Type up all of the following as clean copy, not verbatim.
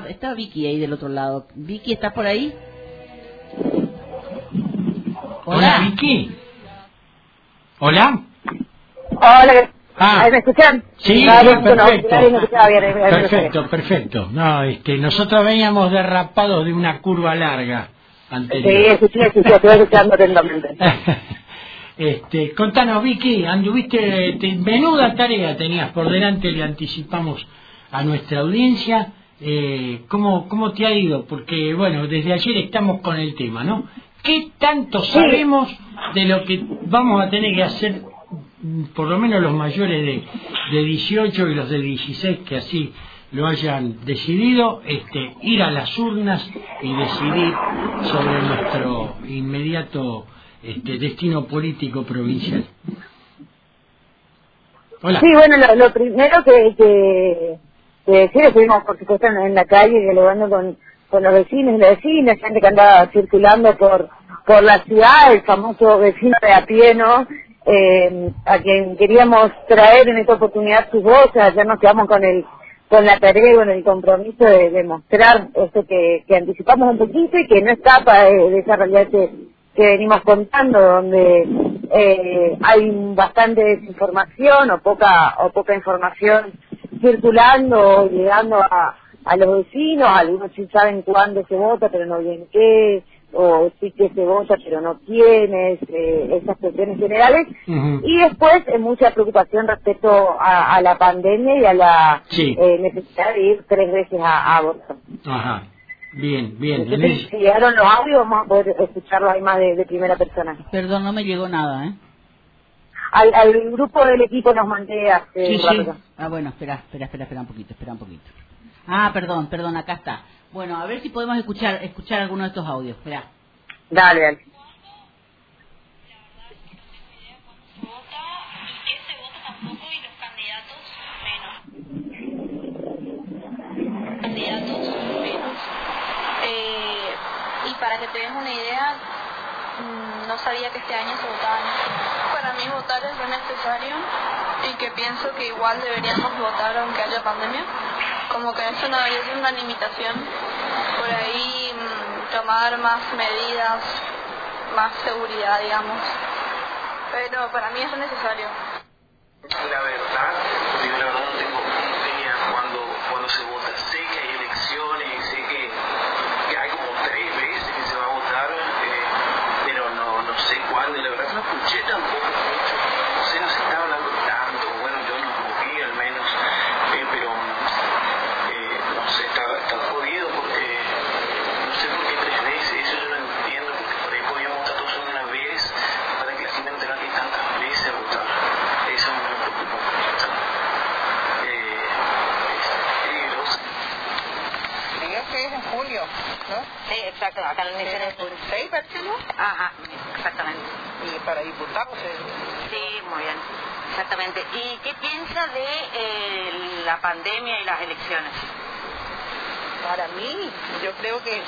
está Vicky ahí del otro lado. Vicky, ¿estás por ahí? Hola, Vicky. Hola. Hola. Ah, ¿me escuchan? sí, perfecto. No, nosotros veníamos derrapados de una curva larga anterior. Sí, estoy escuchando atentamente. Contanos, Vicky, anduviste, menuda tarea tenías por delante, le anticipamos a nuestra audiencia. ¿Cómo te ha ido? Porque, bueno, desde ayer estamos con el tema, ¿no? ¿Qué tanto sabemos de lo que vamos a tener que hacer, por lo menos los mayores de 18 y los de 16 que así lo hayan decidido, ir a las urnas y decidir sobre nuestro inmediato destino político provincial? Hola. Sí, bueno, lo primero que decir, estuvimos por supuesto en la calle dialogando con los vecinos y las vecinas, gente que andaba circulando por la ciudad, el famoso vecino de a pie, ¿no? A quien queríamos traer en esta oportunidad sus voces. Ayer nos quedamos con la tarea y con el compromiso de mostrar esto que anticipamos un poquito y que no escapa de esa realidad que venimos contando, donde hay bastante desinformación o poca información circulando o llegando a los vecinos. Algunos sí saben cuándo se vota pero no bien qué, o sí que se vota pero no quiénes, esas cuestiones generales. Y después mucha preocupación respecto a la pandemia y a la necesidad de ir 3 veces a votar. Ajá. Bien. Entonces, si llegaron los audios, vamos a poder escucharlo ahí más de primera persona. Perdón, no me llegó nada, ¿eh? Al grupo del equipo nos mandé hace un rato. Ah, bueno, espera un poquito. Ah, perdón, acá está. Bueno, a ver si podemos escuchar alguno de estos audios. Espera. Dale. Y para que te des una idea, no sabía que este año se votaban. Para mí votar es re necesario y que pienso que igual deberíamos votar aunque haya pandemia. Como que eso no debería ser una limitación. Por ahí tomar más medidas, más seguridad, digamos. Pero para mí es re necesario. La verdad no tengo idea cuando se vota. Sé que hay elecciones, sé que hay como 3 veces que se va a votar, pero no sé cuándo. Y la verdad no escuché tampoco mucho. No sé, no se está hablando tanto. Bueno, yo no lo vi al menos, pero no sé, está jodido porque no sé por qué 3 veces. Eso yo no entiendo, porque por ahí podíamos votar todos una vez para que la gente no tenga que ir tantas veces a votar. Eso me preocupa mucho. Es peligroso. Creo que es en julio, ¿no? Sí, exacto, acá en la elección es julio. 6, parece, ¿no? Ajá, exactamente. Y para diputados. Sí, muy bien, exactamente. ¿Y qué piensa de la pandemia y las elecciones? Para mí, yo creo que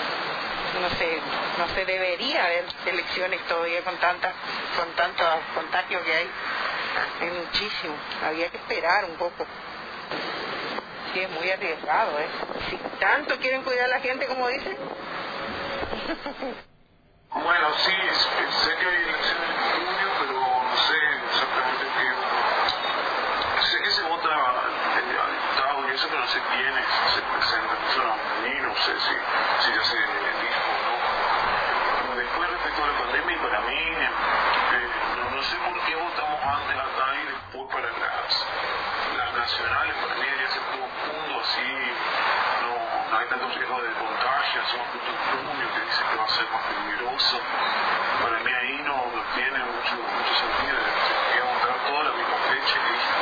no se debería haber elecciones todavía con tantos contagios que hay. Es muchísimo, había que esperar un poco. Sí, es muy arriesgado, ¿eh? Si tanto quieren cuidar a la gente como dicen. Bueno, sí, sé que hay elecciones en junio, pero no sé exactamente qué. Sé que se vota a diputados y eso, pero no sé quiénes se presentan. Eso no sé si ya se dijo o no. Después, respecto a la pandemia, y para mí, no sé por qué votamos antes acá y después para las nacionales. Para mí debería ser todo mundo así, no hay tanto riesgo de contagio. Hacemos justo en junio que dice que va a ser más peligroso. Para mí ahí no tiene mucho sentido. Debería votar toda la misma fecha que dije.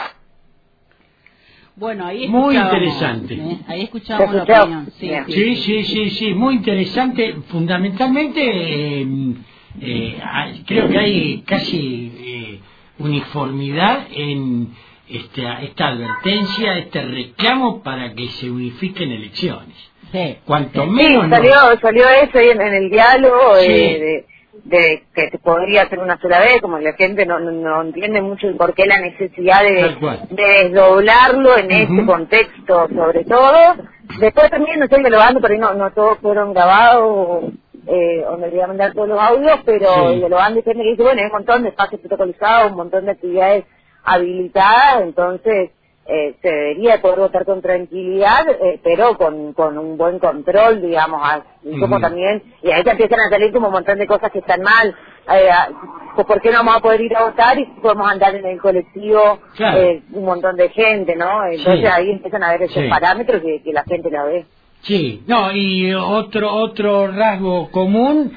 Bueno, ahí muy interesante. Ahí escuchamos la opinión. Sí, muy interesante. Fundamentalmente, creo que hay casi uniformidad en esta advertencia, este reclamo para que se unifiquen elecciones. Cuanto menos. Salió eso ahí en el diálogo de que se podría hacer una sola vez, como la gente no entiende mucho el por qué la necesidad de desdoblarlo en este contexto, sobre todo, Después también, no sé, dialogando, por ahí no todos fueron grabados, o me voy a mandar todos los audios, pero dialogando y gente que dice, bueno, hay un montón de espacios protocolizados, un montón de actividades habilitadas, entonces se debería poder votar con tranquilidad, pero con un buen control, digamos, y como también, y ahí te empiezan a salir como un montón de cosas que están mal, pues ¿por qué no vamos a poder ir a votar y podemos andar en el colectivo un montón de gente, ¿no? Entonces ahí empiezan a ver esos parámetros que la gente la ve. Sí, no, y otro rasgo común,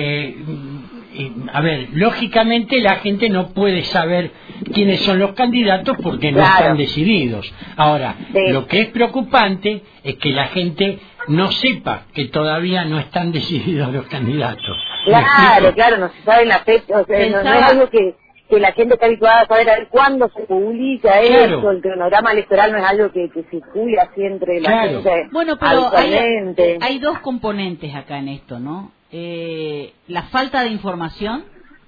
a ver, lógicamente la gente no puede saber quiénes son los candidatos porque no están decididos. Ahora, lo que es preocupante es que la gente no sepa que todavía no están decididos los candidatos. Claro, no se sabe la fecha, o sea, no es algo que la gente está habituada a saber a ver cuándo se publica eso, el cronograma electoral no es algo que circula así entre la gente. Bueno, pero hay dos componentes acá en esto, ¿no? La falta de información,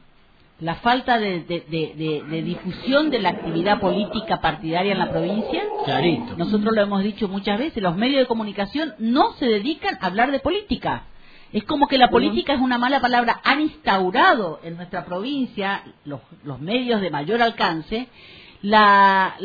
la falta de difusión de la actividad política partidaria en la provincia. Clarito. Nosotros lo hemos dicho muchas veces, los medios de comunicación no se dedican a hablar de política. Es como que la política es una mala palabra. Han instaurado en nuestra provincia, los medios de mayor alcance, la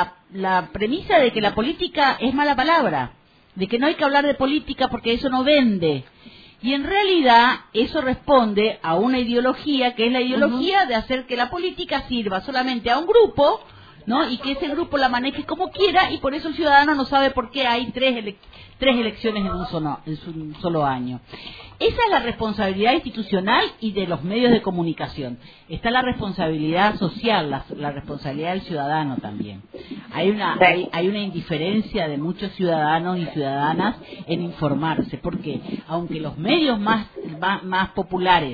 premisa de que la política es mala palabra, de que no hay que hablar de política porque eso no vende. Y en realidad eso responde a una ideología que es la ideología de hacer que la política sirva solamente a un grupo, ¿no? Y que ese grupo la maneje como quiera, y por eso el ciudadano no sabe por qué hay tres elecciones en un solo año. Esa es la responsabilidad institucional y de los medios de comunicación. Está la responsabilidad social, la responsabilidad del ciudadano también. Hay una indiferencia de muchos ciudadanos y ciudadanas en informarse, porque aunque los medios más populares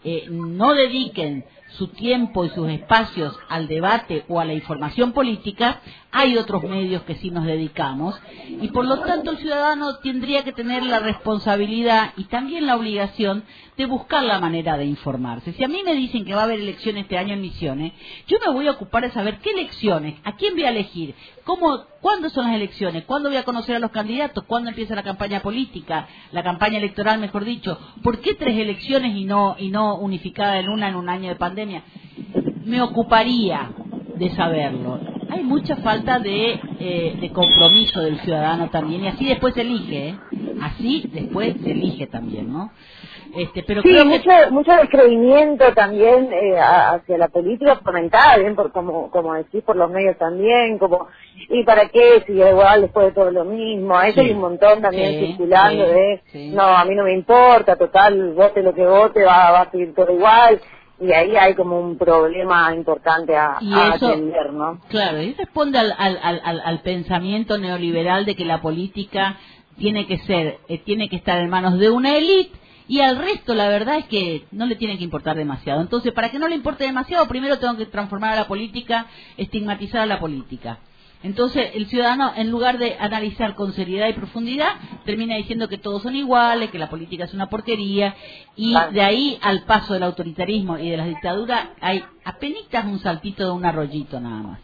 no dediquen su tiempo y sus espacios al debate o a la información política, hay otros medios que sí nos dedicamos, y por lo tanto el ciudadano tendría que tener la responsabilidad y también la obligación de buscar la manera de informarse. Si a mí me dicen que va a haber elecciones este año en Misiones, yo me voy a ocupar de saber qué elecciones, a quién voy a elegir, cuándo son las elecciones, cuándo voy a conocer a los candidatos, cuándo empieza la campaña política, la campaña electoral, mejor dicho, por qué 3 elecciones y no unificada en un año de pandemia. Me ocuparía de saberlo. Hay mucha falta de compromiso del ciudadano también, y así después se elige, así después se elige también, ¿no? Pero sí, creo que... mucho descreimiento también hacia la política, fomentada bien como decís, por los medios también, ¿y para qué? Si es igual después de todo lo mismo, eso hay un montón también circulando no, a mí no me importa, total, vote lo que vote, va a seguir todo igual. Y ahí hay como un problema importante a atender, ¿no? Claro, y responde al pensamiento neoliberal de que la política tiene que estar en manos de una élite, y al resto la verdad es que no le tiene que importar demasiado. Entonces, para que no le importe demasiado, primero tengo que transformar a la política, estigmatizar a la política. Entonces el ciudadano, en lugar de analizar con seriedad y profundidad, termina diciendo que todos son iguales, que la política es una porquería, y de ahí al paso del autoritarismo y de las dictaduras hay apenas un saltito de un arroyito nada más.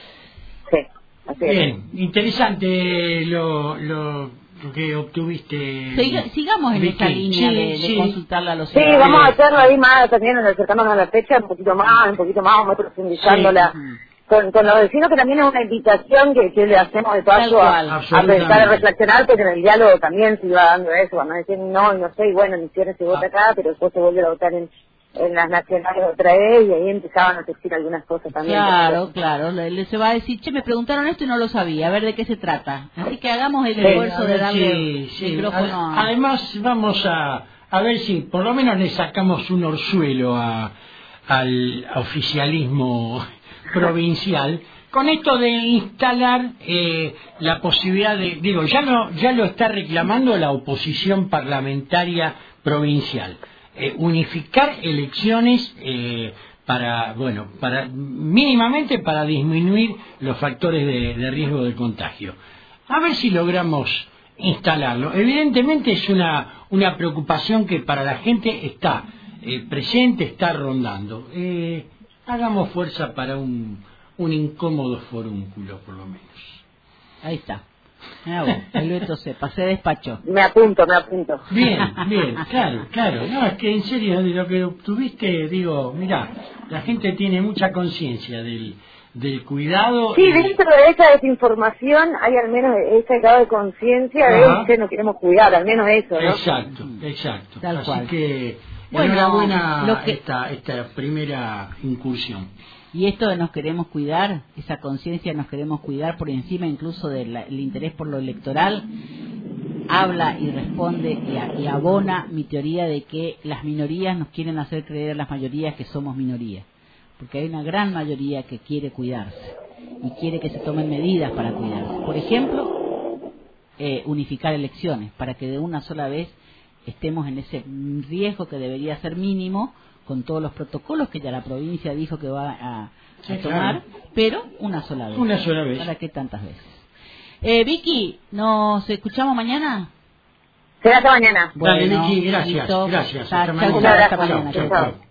Sí, así es. Bien, interesante lo que obtuviste. Sigamos en esa línea de consultarla a los ciudadanos. Sí, vamos a hacerlo ahí más también, acercarnos a la fecha un poquito más, vamos profundizándola. Con los vecinos, que también es una invitación que le hacemos de paso a pensar, a reflexionar, porque en el diálogo también se iba dando eso, cuando decían no sé, y bueno, en Misiones se vota acá, pero después se vuelve a votar en las nacionales otra vez, y ahí empezaban a decir algunas cosas también. Claro, se va a decir, me preguntaron esto y no lo sabía, a ver de qué se trata. Así que hagamos el esfuerzo de darle micrófono. Además, vamos a ver si por lo menos le sacamos un orzuelo al oficialismo provincial con esto de instalar la posibilidad de, ya lo está reclamando la oposición parlamentaria provincial, unificar elecciones para mínimamente para disminuir los factores de riesgo de contagio. A ver si logramos instalarlo. Evidentemente es una preocupación que para la gente está presente, está rondando. Hagamos fuerza para un incómodo forúnculo, por lo menos. Ahí está. El Beto se pasé despacho. Me apunto. Bien, claro. No, es que en serio, de lo que obtuviste, digo, mira, la gente tiene mucha conciencia del cuidado. Sí, dentro de esa desinformación hay al menos ese grado de conciencia de que nos queremos cuidar, al menos eso, ¿no? Exacto. Tal Así cual. que Bueno, enhorabuena esta primera incursión. Y esto de nos queremos cuidar, esa conciencia nos queremos cuidar por encima incluso del interés por lo electoral, habla y responde y abona mi teoría de que las minorías nos quieren hacer creer a las mayorías que somos minorías. Porque hay una gran mayoría que quiere cuidarse y quiere que se tomen medidas para cuidarse. Por ejemplo, unificar elecciones, para que de una sola vez estemos en ese riesgo que debería ser mínimo, con todos los protocolos que ya la provincia dijo que va a tomar, pero una sola vez. Una sola vez. ¿Para qué tantas veces? Vicky, ¿nos escuchamos mañana? Será hasta mañana. Dale, Vicky, gracias. Listo. Gracias. Chao, Hasta chao, mañana. hasta mañana. Chao.